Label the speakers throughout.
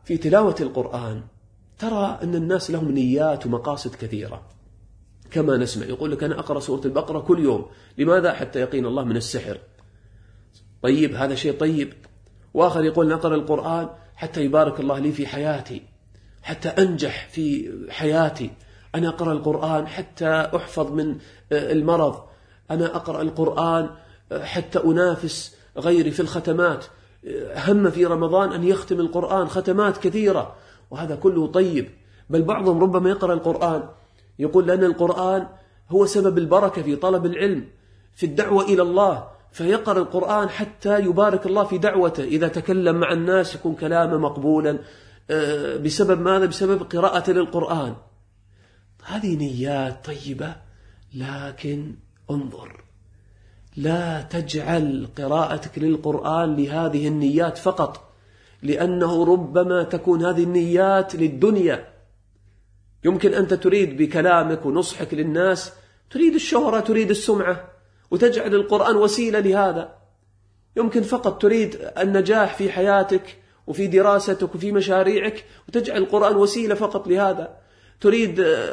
Speaker 1: في تلاوة القرآن ترى أن الناس لهم نيات ومقاصد كثيرة، كما نسمع يقول لك أنا أقرأ سورة البقرة كل يوم، لماذا؟ حتى يقين الله من السحر. طيب، هذا شيء طيب. وآخر يقول نقرأ القرآن حتى يبارك الله لي في حياتي، حتى أنجح في حياتي. أنا أقرأ القرآن حتى أحفظ من المرض. أنا أقرأ القرآن حتى أنافس غيري في الختمات. هم في رمضان أن يختم القرآن ختمات كثيرة، وهذا كله طيب. بل بعضهم ربما يقرأ القرآن يقول لأن القرآن هو سبب البركة في طلب العلم، في الدعوة إلى الله، فيقرأ القرآن حتى يبارك الله في دعوته. إذا تكلم مع الناس يكون كلامه مقبولا بسبب ماذا؟ بسبب قراءة للقرآن. هذه نيات طيبة، لكن انظر، لا تجعل قراءتك للقرآن لهذه النيات فقط، لأنه ربما تكون هذه النيات للدنيا. يمكن أنت تريد بكلامك ونصحك للناس تريد الشهرة، تريد السمعة، وتجعل القرآن وسيلة لهذا. يمكن فقط تريد النجاح في حياتك وفي دراستك وفي مشاريعك، وتجعل القرآن وسيلة فقط لهذا. تريد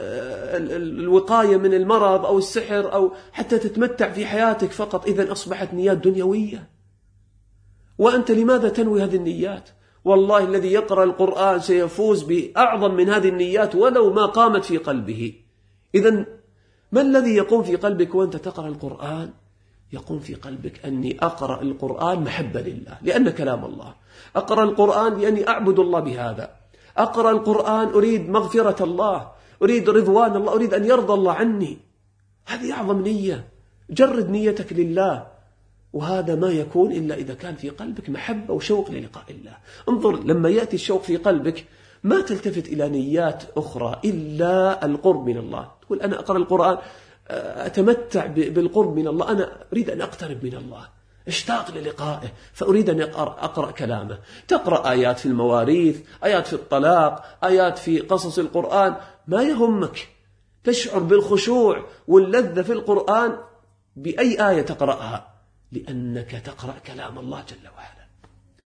Speaker 1: الوقاية من المرض أو السحر أو حتى تتمتع في حياتك فقط، إذن أصبحت نيات دنيوية. وأنت لماذا تنوي هذه النيات؟ والله الذي يقرأ القرآن سيفوز بأعظم من هذه النيات ولو ما قامت في قلبه. إذن ما الذي يقوم في قلبك وأنت تقرأ القرآن؟ يقوم في قلبك أني أقرأ القرآن محبة لله لأن كلام الله، أقرأ القرآن لأني أعبد الله بهذا، أقرأ القرآن أريد مغفرة الله، أريد رضوان الله، أريد أن يرضى الله عني. هذه أعظم نية. جرد نيتك لله، وهذا ما يكون إلا إذا كان في قلبك محبة وشوق للقاء الله. انظر، لما يأتي الشوق في قلبك ما تلتفت إلى نيات أخرى إلا القرب من الله. تقول أنا أقرأ القرآن أتمتع بالقرب من الله، أنا أريد أن أقترب من الله، اشتاق للقائه، فأريد أن أقرأ كلامه. تقرأ آيات في المواريث، آيات في الطلاق، آيات في قصص القرآن، ما يهمك، تشعر بالخشوع واللذة في القرآن بأي آية تقرأها، لأنك تقرأ كلام الله جل وعلا.